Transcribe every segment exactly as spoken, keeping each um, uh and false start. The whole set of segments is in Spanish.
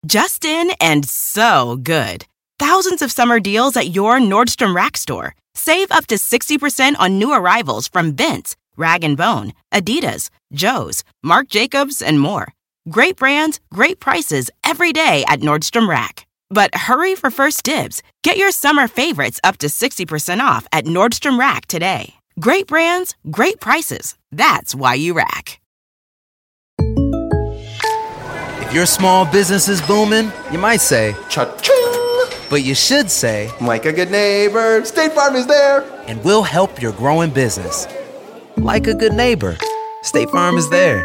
Just in and so good. Thousands of summer deals at your Nordstrom Rack store. Save up to sixty percent on new arrivals from Vince, Rag and Bone, Adidas, Joe's, Marc Jacobs, and more. Great brands, great prices every day at Nordstrom Rack. But hurry for first dibs. Get your summer favorites up to sixty percent off at Nordstrom Rack today. Great brands, great prices. That's why you rack. If your small business is booming, you might say, cha-ching! But you should say, like a good neighbor, State Farm is there. And we'll help your growing business. Like a good neighbor, State Farm is there.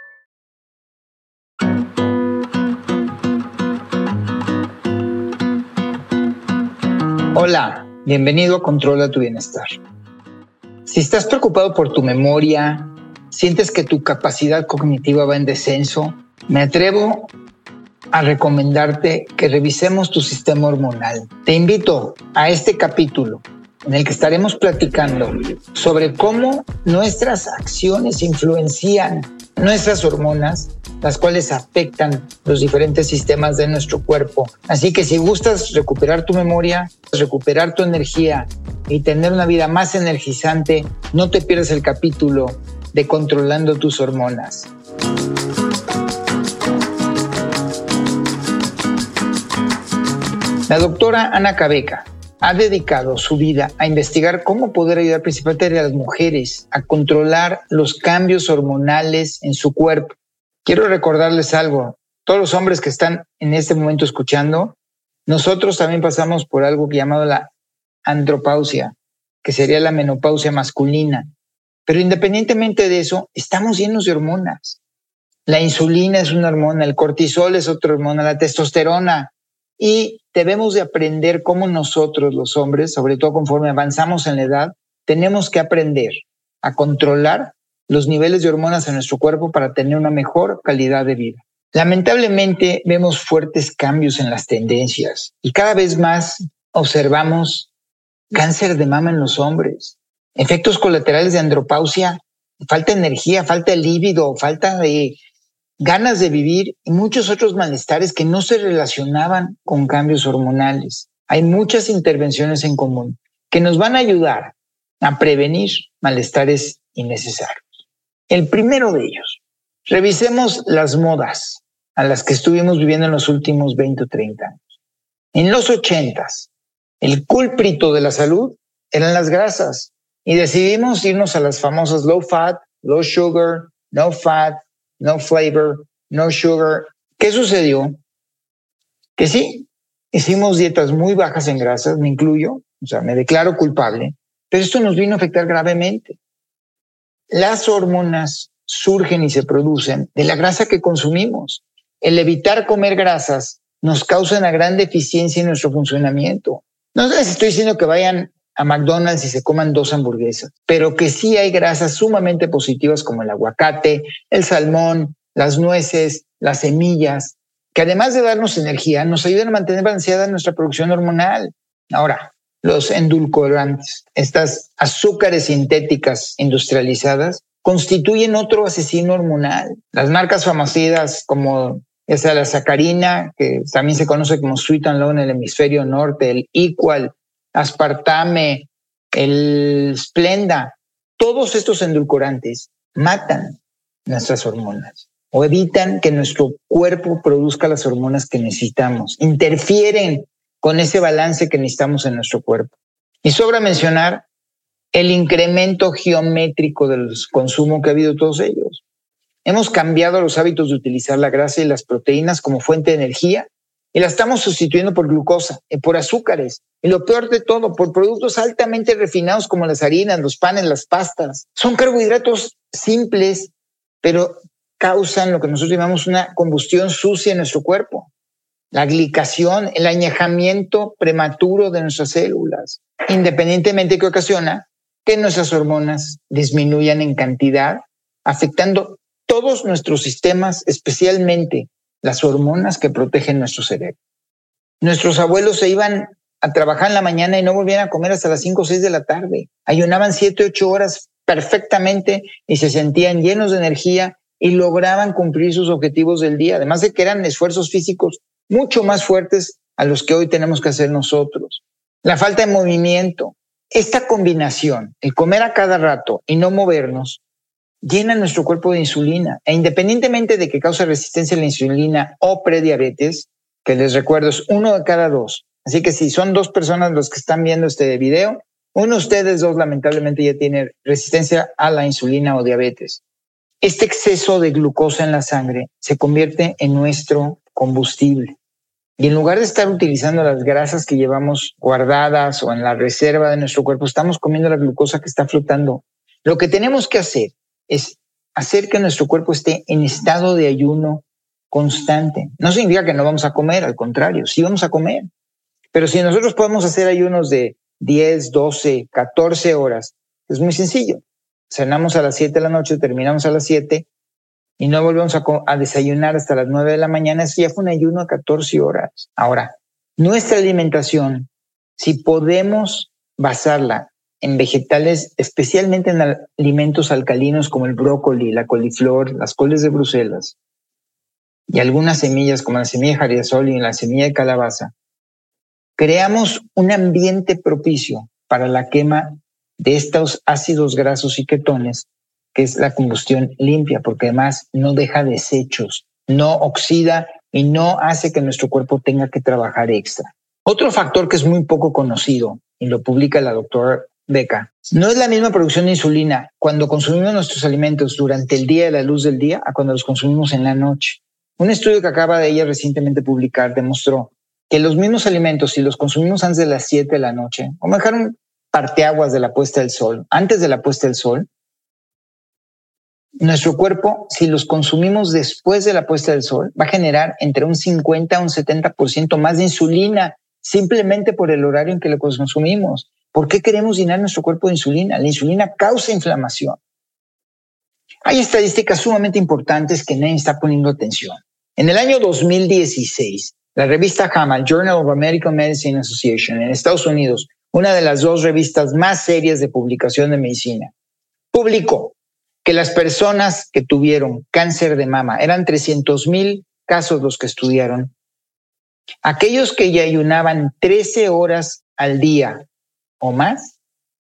Hola, bienvenido a Controla tu Bienestar. Si estás preocupado por tu memoria, sientes que tu capacidad cognitiva va en descenso, me atrevo a recomendarte que revisemos tu sistema hormonal. Te invito a este capítulo en el que estaremos platicando sobre cómo nuestras acciones influencian nuestras hormonas, las cuales afectan los diferentes sistemas de nuestro cuerpo. Así que si gustas recuperar tu memoria, recuperar tu energía y tener una vida más energizante, no te pierdas el capítulo de Controlando tus hormonas. La doctora Ana Cabeca ha dedicado su vida a investigar cómo poder ayudar principalmente a las mujeres a controlar los cambios hormonales en su cuerpo. Quiero recordarles algo, todos los hombres que están en este momento escuchando, nosotros también pasamos por algo llamado la andropausia, que sería la menopausia masculina. Pero independientemente de eso, estamos llenos de hormonas. La insulina es una hormona, el cortisol es otra hormona, la testosterona. Y debemos de aprender cómo nosotros, los hombres, sobre todo conforme avanzamos en la edad, tenemos que aprender a controlar los niveles de hormonas en nuestro cuerpo para tener una mejor calidad de vida. Lamentablemente vemos fuertes cambios en las tendencias y cada vez más observamos cáncer de mama en los hombres, efectos colaterales de andropausia, falta de energía, falta de líbido, falta de ganas de vivir y muchos otros malestares que no se relacionaban con cambios hormonales. Hay muchas intervenciones en común que nos van a ayudar a prevenir malestares innecesarios. El primero de ellos, revisemos las modas a las que estuvimos viviendo en los últimos veinte o treinta años. En los ochentas, el culprito de la salud eran las grasas y decidimos irnos a las famosas low fat, low sugar, no fat, no flavor, no sugar. ¿Qué sucedió? Que sí, hicimos dietas muy bajas en grasas, me incluyo, o sea, me declaro culpable, pero esto nos vino a afectar gravemente. Las hormonas surgen y se producen de la grasa que consumimos. El evitar comer grasas nos causa una gran deficiencia en nuestro funcionamiento. No les estoy diciendo que vayan a McDonald's y se coman dos hamburguesas, pero que sí hay grasas sumamente positivas como el aguacate, el salmón, las nueces, las semillas, que además de darnos energía, nos ayudan a mantener balanceada nuestra producción hormonal. Ahora, los endulcorantes, estas azúcares sintéticas industrializadas, constituyen otro asesino hormonal. Las marcas famosas como esa la sacarina, que también se conoce como Sweet and Low en el hemisferio norte, el Equal, aspartame, el Splenda, todos estos endulcorantes matan nuestras hormonas o evitan que nuestro cuerpo produzca las hormonas que necesitamos, interfieren con ese balance que necesitamos en nuestro cuerpo. Y sobra mencionar el incremento geométrico del consumo que ha habido de todos ellos. Hemos cambiado los hábitos de utilizar la grasa y las proteínas como fuente de energía y la estamos sustituyendo por glucosa, por azúcares. Y lo peor de todo, por productos altamente refinados como las harinas, los panes, las pastas. Son carbohidratos simples, pero causan lo que nosotros llamamos una combustión sucia en nuestro cuerpo. La glicación, el añejamiento prematuro de nuestras células, independientemente de que ocasiona que nuestras hormonas disminuyan en cantidad, afectando todos nuestros sistemas, especialmente las hormonas que protegen nuestro cerebro. Nuestros abuelos se iban a trabajar en la mañana y no volvían a comer hasta las cinco o seis de la tarde. Ayunaban siete, ocho horas perfectamente y se sentían llenos de energía y lograban cumplir sus objetivos del día. Además de que eran esfuerzos físicos mucho más fuertes a los que hoy tenemos que hacer nosotros. La falta de movimiento. Esta combinación, el comer a cada rato y no movernos, llena nuestro cuerpo de insulina. E independientemente de que cause resistencia a la insulina o prediabetes, que les recuerdo es uno de cada dos. Así que si son dos personas los que están viendo este video, uno de ustedes dos lamentablemente ya tiene resistencia a la insulina o diabetes. Este exceso de glucosa en la sangre se convierte en nuestro combustible. Y en lugar de estar utilizando las grasas que llevamos guardadas o en la reserva de nuestro cuerpo, estamos comiendo la glucosa que está flotando. Lo que tenemos que hacer es hacer que nuestro cuerpo esté en estado de ayuno constante. No significa que no vamos a comer, al contrario, sí vamos a comer. Pero si nosotros podemos hacer ayunos de diez, doce, catorce horas, es muy sencillo. Cenamos a las siete de la noche, terminamos a las siete y no volvemos a, a desayunar hasta las nueve de la mañana. Eso ya fue un ayuno a catorce horas. Ahora, nuestra alimentación, si podemos basarla en vegetales, especialmente en alimentos alcalinos como el brócoli, la coliflor, las coles de Bruselas y algunas semillas como la semilla de girasol y la semilla de calabaza, creamos un ambiente propicio para la quema de estos ácidos grasos y ketones, que es la combustión limpia, porque además no deja desechos, no oxida y no hace que nuestro cuerpo tenga que trabajar extra. Otro factor que es muy poco conocido, y lo publica la doctora Beca, no es la misma producción de insulina cuando consumimos nuestros alimentos durante el día de la luz del día a cuando los consumimos en la noche. Un estudio que acaba de ella recientemente publicar demostró que los mismos alimentos, si los consumimos antes de las siete de la noche, o mejor un parteaguas de la puesta del sol, antes de la puesta del sol, nuestro cuerpo, si los consumimos después de la puesta del sol, va a generar entre un cincuenta a un setenta por ciento más de insulina, simplemente por el horario en que lo consumimos. ¿Por qué queremos llenar nuestro cuerpo de insulina? La insulina causa inflamación. Hay estadísticas sumamente importantes que nadie está poniendo atención. En el año dos mil dieciséis, la revista J A M A, Journal of American Medicine Association, en Estados Unidos, una de las dos revistas más serias de publicación de medicina, publicó que las personas que tuvieron cáncer de mama, eran trescientos mil casos los que estudiaron, aquellos que ya ayunaban trece horas al día o más,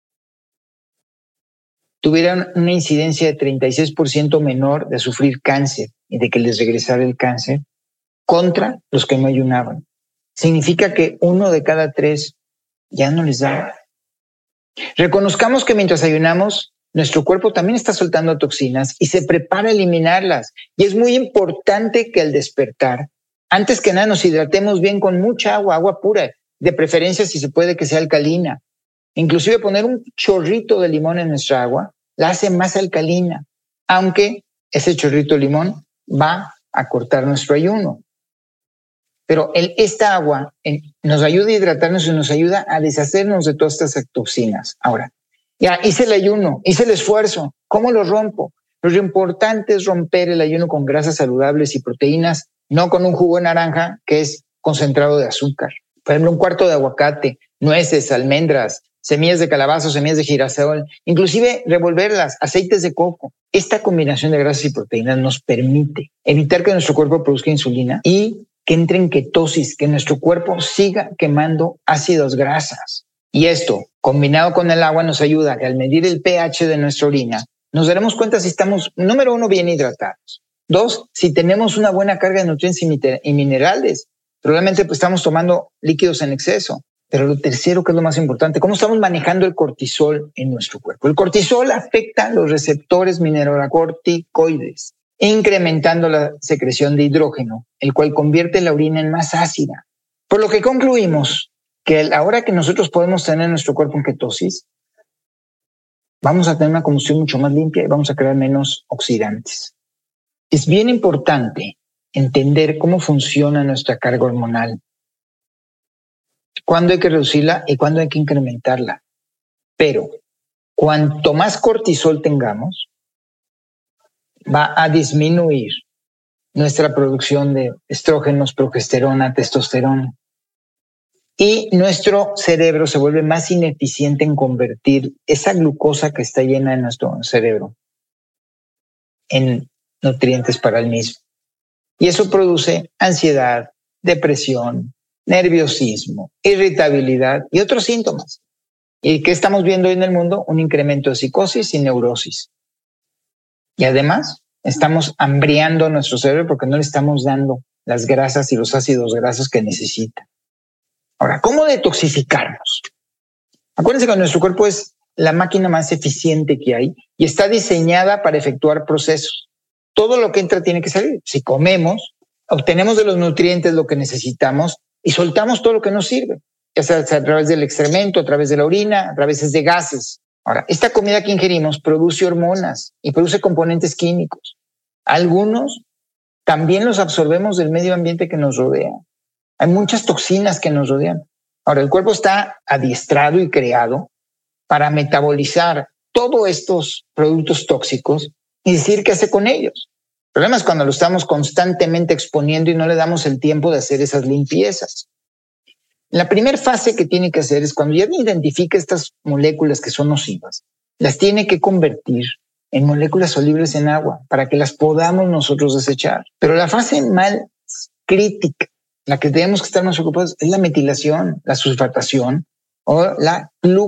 tuvieron una incidencia de treinta y seis por ciento menor de sufrir cáncer y de que les regresara el cáncer contra los que no ayunaban. Significa que uno de cada tres ya no les da. Reconozcamos que mientras ayunamos, nuestro cuerpo también está soltando toxinas y se prepara a eliminarlas. Y es muy importante que al despertar, antes que nada nos hidratemos bien con mucha agua, agua pura, de preferencia si se puede que sea alcalina. Inclusive poner un chorrito de limón en nuestra agua la hace más alcalina, aunque ese chorrito de limón va a cortar nuestro ayuno. Pero el, esta agua eh, nos ayuda a hidratarnos y nos ayuda a deshacernos de todas estas toxinas. Ahora, ya hice el ayuno, hice el esfuerzo. ¿Cómo lo rompo? Lo importante es romper el ayuno con grasas saludables y proteínas, no con un jugo de naranja que es concentrado de azúcar. Por ejemplo, un cuarto de aguacate, nueces, almendras, semillas de calabaza, semillas de girasol, inclusive revolverlas, aceites de coco. Esta combinación de grasas y proteínas nos permite evitar que nuestro cuerpo produzca insulina y que entre en ketosis, que nuestro cuerpo siga quemando ácidos grasas. Y esto, combinado con el agua, nos ayuda a que al medir el pH de nuestra orina, nos daremos cuenta si estamos, número uno, bien hidratados. Dos, si tenemos una buena carga de nutrientes y minerales. Probablemente pues, estamos tomando líquidos en exceso. Pero lo tercero, que es lo más importante, cómo estamos manejando el cortisol en nuestro cuerpo. El cortisol afecta los receptores mineralocorticoides, incrementando la secreción de hidrógeno, el cual convierte la orina en más ácida. Por lo que concluimos que a la hora que nosotros podemos tener nuestro cuerpo en ketosis, vamos a tener una combustión mucho más limpia y vamos a crear menos oxidantes. Es bien importante entender cómo funciona nuestra carga hormonal, cuándo hay que reducirla y cuándo hay que incrementarla. Pero cuanto más cortisol tengamos, va a disminuir nuestra producción de estrógenos, progesterona, testosterona. Y nuestro cerebro se vuelve más ineficiente en convertir esa glucosa que está llena en nuestro cerebro en nutrientes para el mismo. Y eso produce ansiedad, depresión, nerviosismo, irritabilidad y otros síntomas. ¿Y qué estamos viendo hoy en el mundo? Un incremento de psicosis y neurosis. Y además, estamos hambriando nuestro cerebro porque no le estamos dando las grasas y los ácidos grasos que necesita. Ahora, ¿cómo detoxificarnos? Acuérdense que nuestro cuerpo es la máquina más eficiente que hay y está diseñada para efectuar procesos. Todo lo que entra tiene que salir. Si comemos, obtenemos de los nutrientes lo que necesitamos y soltamos todo lo que nos sirve, ya sea a través del excremento, a través de la orina, a través de gases. Ahora, esta comida que ingerimos produce hormonas y produce componentes químicos. Algunos también los absorbemos del medio ambiente que nos rodea. Hay muchas toxinas que nos rodean. Ahora, el cuerpo está adiestrado y creado para metabolizar todos estos productos tóxicos y decir qué hace con ellos. El problema es cuando lo estamos constantemente exponiendo y no le damos el tiempo de hacer esas limpiezas. La primera fase que tiene que hacer es cuando ya identifica estas moléculas que son nocivas, las tiene que convertir en moléculas solubles en agua para que las podamos nosotros desechar. Pero la fase más crítica, la que tenemos que estar más ocupados, es la metilación, la sulfatación o la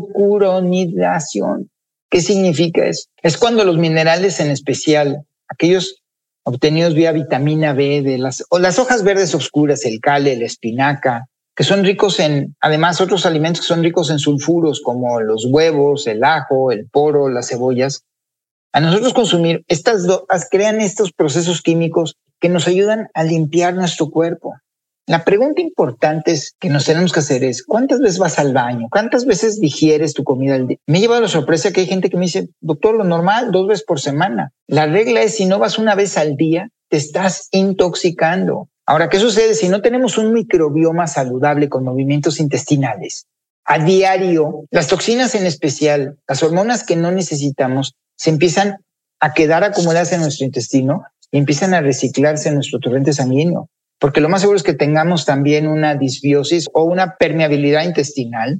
glucuronidación. ¿Qué significa eso? Es cuando los minerales, en especial aquellos obtenidos vía vitamina B de las, o las hojas verdes oscuras, el cale, la espinaca, que son ricos en, además, otros alimentos que son ricos en sulfuros, como los huevos, el ajo, el poro, las cebollas. A nosotros consumir estas dos, crean estos procesos químicos que nos ayudan a limpiar nuestro cuerpo. La pregunta importante es que nos tenemos que hacer es, ¿cuántas veces vas al baño? ¿Cuántas veces digieres tu comida al día? Me ha llevado la sorpresa que hay gente que me dice, doctor, lo normal, dos veces por semana. La regla es, si no vas una vez al día, te estás intoxicando. Ahora, ¿qué sucede si no tenemos un microbioma saludable con movimientos intestinales? A diario, las toxinas en especial, las hormonas que no necesitamos, se empiezan a quedar acumuladas en nuestro intestino y empiezan a reciclarse en nuestro torrente sanguíneo. Porque lo más seguro es que tengamos también una disbiosis o una permeabilidad intestinal.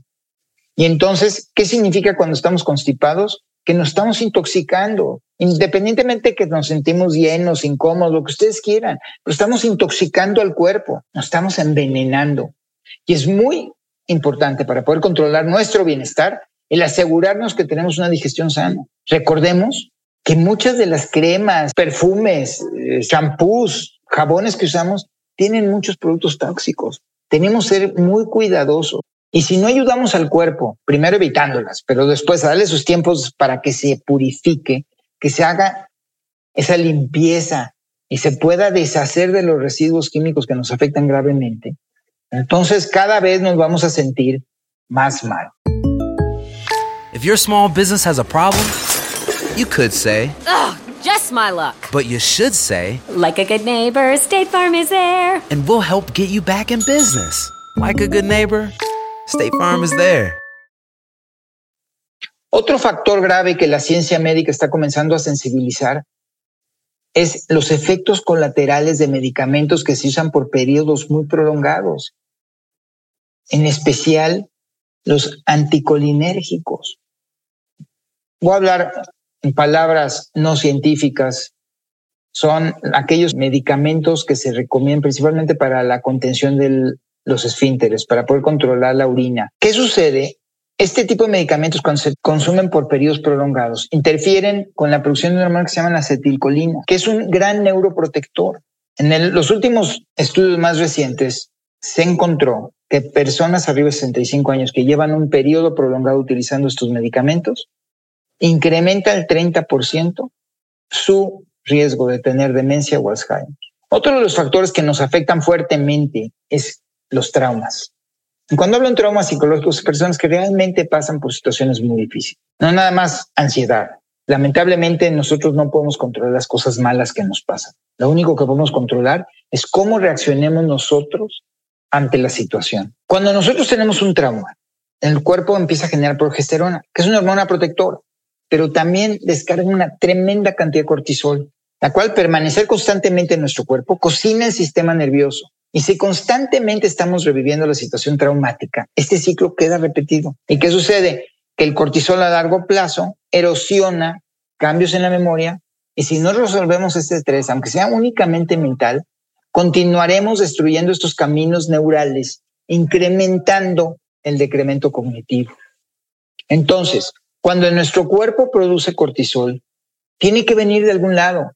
Y entonces, ¿qué significa cuando estamos constipados? Que nos estamos intoxicando, independientemente que nos sentimos llenos, incómodos, lo que ustedes quieran, pero estamos intoxicando al cuerpo, nos estamos envenenando. Y es muy importante para poder controlar nuestro bienestar el asegurarnos que tenemos una digestión sana. Recordemos que muchas de las cremas, perfumes, shampoos, jabones que usamos tienen muchos productos tóxicos. Tenemos que ser muy cuidadosos. Y si no ayudamos al cuerpo, primero evitándolas, pero después a darle sus tiempos para que se purifique, que se haga esa limpieza y se pueda deshacer de los residuos químicos que nos afectan gravemente, entonces cada vez nos vamos a sentir más mal. If your small business has a problem, you could say, Ugh, just my luck. but you should say, Like a good neighbor, State Farm is there. and we'll help get you back in business. Like a good neighbor, State Farm is there. Otro factor grave que la ciencia médica está comenzando a sensibilizar es los efectos colaterales de medicamentos que se usan por periodos muy prolongados, en especial los anticolinérgicos. Voy a hablar en palabras no científicas. Son aquellos medicamentos que se recomiendan principalmente para la contención de los esfínteres, para poder controlar la orina. ¿Qué sucede? Este tipo de medicamentos, cuando se consumen por periodos prolongados, interfieren con la producción de una hormona que se llama la acetilcolina, que es un gran neuroprotector. En el, los últimos estudios más recientes se encontró que personas arriba de sesenta y cinco años que llevan un periodo prolongado utilizando estos medicamentos incrementa el treinta por ciento su riesgo de tener demencia o Alzheimer. Otro de los factores que nos afectan fuertemente es los traumas. Y cuando hablo de traumas psicológicos, personas que realmente pasan por situaciones muy difíciles. No nada más ansiedad. Lamentablemente nosotros no podemos controlar las cosas malas que nos pasan. Lo único que podemos controlar es cómo reaccionemos nosotros ante la situación. Cuando nosotros tenemos un trauma, el cuerpo empieza a generar progesterona, que es una hormona protectora, pero también descarga una tremenda cantidad de cortisol, la cual permanecer constantemente en nuestro cuerpo cocina el sistema nervioso. Y si constantemente estamos reviviendo la situación traumática, este ciclo queda repetido. ¿Y qué sucede? Que el cortisol a largo plazo erosiona cambios en la memoria, y si no resolvemos este estrés, aunque sea únicamente mental, continuaremos destruyendo estos caminos neurales, incrementando el decremento cognitivo. Entonces, cuando nuestro cuerpo produce cortisol, tiene que venir de algún lado.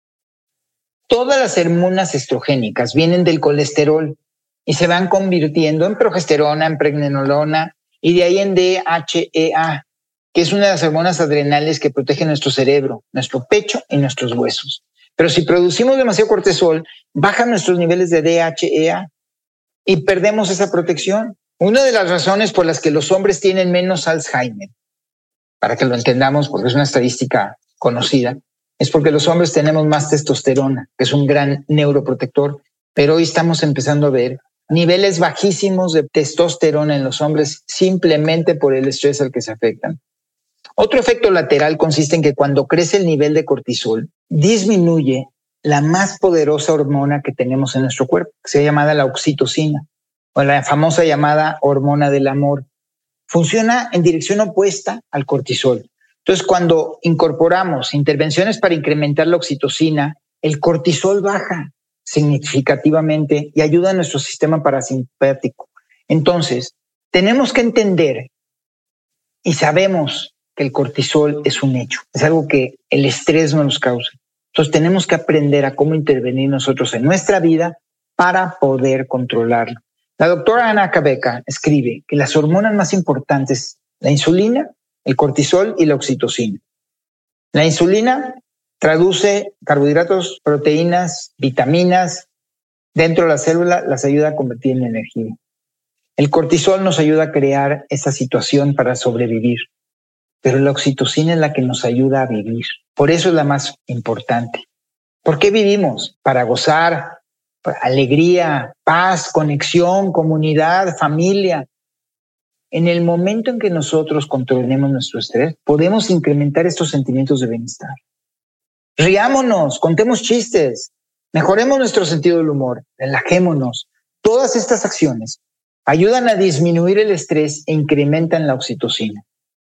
Todas las hormonas estrogénicas vienen del colesterol y se van convirtiendo en progesterona, en pregnenolona y de ahí en D H E A, que es una de las hormonas adrenales que protege nuestro cerebro, nuestro pecho y nuestros huesos. Pero si producimos demasiado cortisol, bajan nuestros niveles de D H E A y perdemos esa protección. Una de las razones por las que los hombres tienen menos Alzheimer, para que lo entendamos porque es una estadística conocida, es porque los hombres tenemos más testosterona, que es un gran neuroprotector, pero hoy estamos empezando a ver niveles bajísimos de testosterona en los hombres simplemente por el estrés al que se afectan. Otro efecto lateral consiste en que cuando crece el nivel de cortisol, disminuye la más poderosa hormona que tenemos en nuestro cuerpo, que se llama llamada la oxitocina, o la famosa llamada hormona del amor. Funciona en dirección opuesta al cortisol. Entonces, cuando incorporamos intervenciones para incrementar la oxitocina, el cortisol baja significativamente y ayuda a nuestro sistema parasimpático. Entonces, tenemos que entender y sabemos que el cortisol es un hecho, es algo que el estrés no nos causa. Entonces, tenemos que aprender a cómo intervenir nosotros en nuestra vida para poder controlarlo. La doctora Anna Cabeca escribe que las hormonas más importantes, la insulina, el cortisol y la oxitocina. La insulina traduce carbohidratos, proteínas, vitaminas dentro de la célula, las ayuda a convertir en energía. El cortisol nos ayuda a crear esa situación para sobrevivir, pero la oxitocina es la que nos ayuda a vivir. Por eso es la más importante. ¿Por qué vivimos? Para gozar, para alegría, paz, conexión, comunidad, familia. En el momento en que nosotros controlemos nuestro estrés, podemos incrementar estos sentimientos de bienestar. Riámonos, contemos chistes, mejoremos nuestro sentido del humor, relajémonos. Todas estas acciones ayudan a disminuir el estrés e incrementan la oxitocina.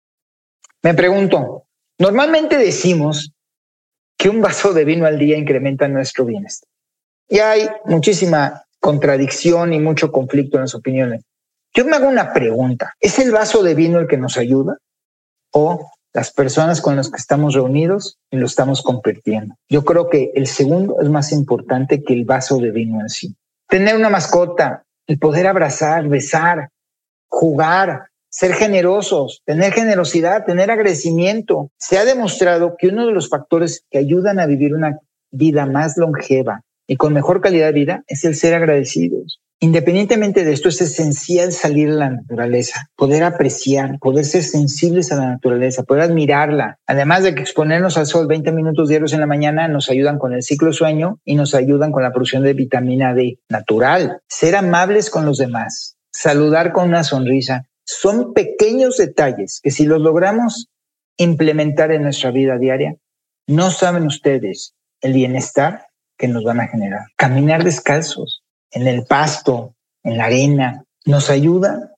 Me pregunto, normalmente decimos que un vaso de vino al día incrementa nuestro bienestar. Y hay muchísima contradicción y mucho conflicto en las opiniones. Yo me hago una pregunta. ¿Es el vaso de vino el que nos ayuda? ¿O las personas con las que estamos reunidos y lo estamos compartiendo? Yo creo que el segundo es más importante que el vaso de vino en sí. Tener una mascota, el poder abrazar, besar, jugar, ser generosos, tener generosidad, tener agradecimiento. Se ha demostrado que uno de los factores que ayudan a vivir una vida más longeva y con mejor calidad de vida es el ser agradecidos. Independientemente de esto, es esencial salir a la naturaleza, poder apreciar, poder ser sensibles a la naturaleza, poder admirarla. Además de que exponernos al sol veinte minutos diarios en la mañana nos ayudan con el ciclo de sueño y nos ayudan con la producción de vitamina D natural. Ser amables con los demás, saludar con una sonrisa, son pequeños detalles que si los logramos implementar en nuestra vida diaria, no saben ustedes el bienestar que nos van a generar. Caminar descalzos en el pasto, en la arena, nos ayuda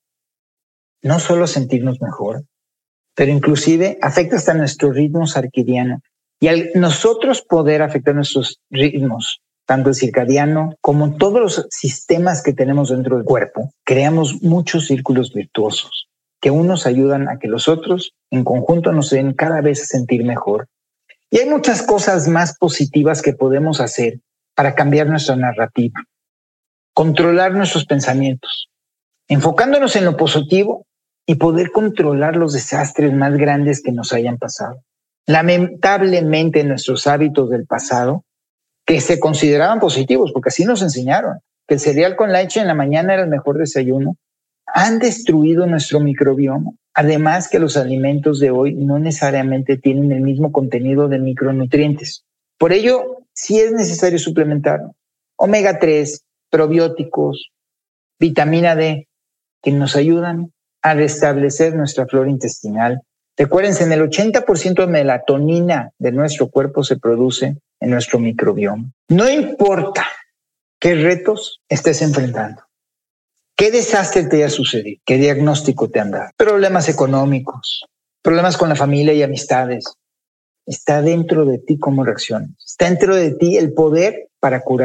no solo a sentirnos mejor, pero inclusive afecta hasta nuestro ritmo circadiano. Y al nosotros poder afectar nuestros ritmos, tanto el circadiano como todos los sistemas que tenemos dentro del cuerpo, creamos muchos círculos virtuosos que unos ayudan a que los otros en conjunto nos den cada vez a sentir mejor. Y hay muchas cosas más positivas que podemos hacer para cambiar nuestra narrativa. Controlar nuestros pensamientos, enfocándonos en lo positivo y poder controlar los desastres más grandes que nos hayan pasado. Lamentablemente, nuestros hábitos del pasado, que se consideraban positivos, porque así nos enseñaron, que el cereal con leche en la mañana era el mejor desayuno, han destruido nuestro microbioma. Además que los alimentos de hoy no necesariamente tienen el mismo contenido de micronutrientes. Por ello, sí es necesario suplementar omega tres, probióticos, vitamina D, que nos ayudan a restablecer nuestra flora intestinal. Recuérdense, en el ochenta por ciento de melatonina de nuestro cuerpo se produce en nuestro microbioma. No importa qué retos estés enfrentando, qué desastre te haya sucedido, qué diagnóstico te han dado, problemas económicos, problemas con la familia y amistades, está dentro de ti cómo reaccionas. Está dentro de ti el poder para curarte.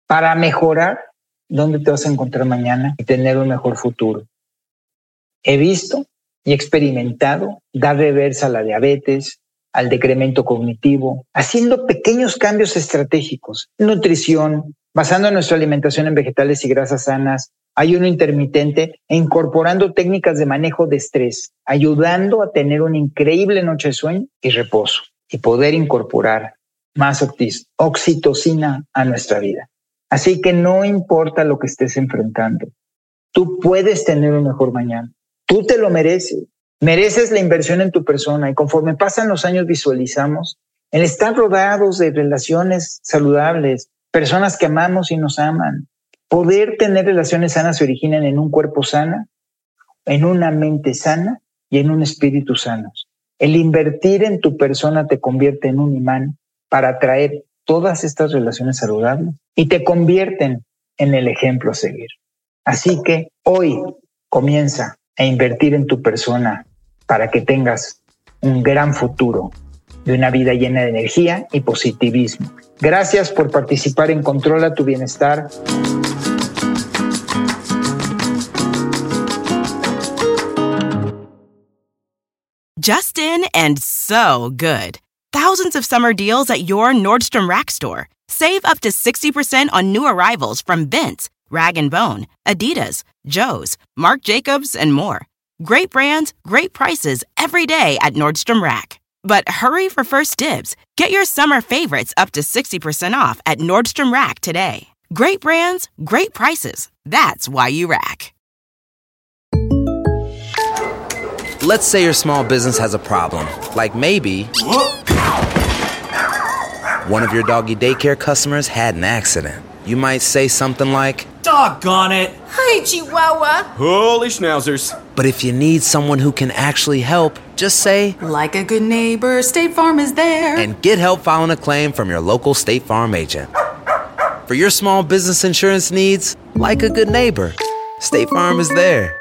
para mejorar dónde te vas a encontrar mañana y tener un mejor futuro. He visto y experimentado dar reversa a la diabetes, al decremento cognitivo, haciendo pequeños cambios estratégicos, nutrición, basando nuestra alimentación en vegetales y grasas sanas, ayuno intermitente e incorporando técnicas de manejo de estrés, ayudando a tener una increíble noche de sueño y reposo y poder incorporar más oxitocina a nuestra vida. Así que no importa lo que estés enfrentando, tú puedes tener un mejor mañana. Tú te lo mereces. Mereces la inversión en tu persona y conforme pasan los años visualizamos el estar rodeados de relaciones saludables, personas que amamos y nos aman. Poder tener relaciones sanas se originan en un cuerpo sano, en una mente sana y en un espíritu sano. El invertir en tu persona te convierte en un imán para atraer todas estas relaciones saludables y te convierten en el ejemplo a seguir. Así que hoy comienza a invertir en tu persona para que tengas un gran futuro de una vida llena de energía y positivismo. Gracias por participar en Controla tu Bienestar. Just in and so good. Thousands of summer deals at your Nordstrom Rack store. Save up to sixty percent on new arrivals from Vince, Rag and Bone, Adidas, Joe's, Marc Jacobs, and more. Great brands, great prices every day at Nordstrom Rack. But hurry for first dibs. Get your summer favorites up to sixty percent off at Nordstrom Rack today. Great brands, great prices. That's why you rack. Let's say your small business has a problem, like maybe one of your doggy daycare customers had an accident. You might say something like, "Doggone it! Hi, Chihuahua!" Holy schnauzers. But if you need someone who can actually help, just say, "Like a good neighbor, State Farm is there." And get help filing a claim from your local State Farm agent. For your small business insurance needs, like a good neighbor, State Farm is there.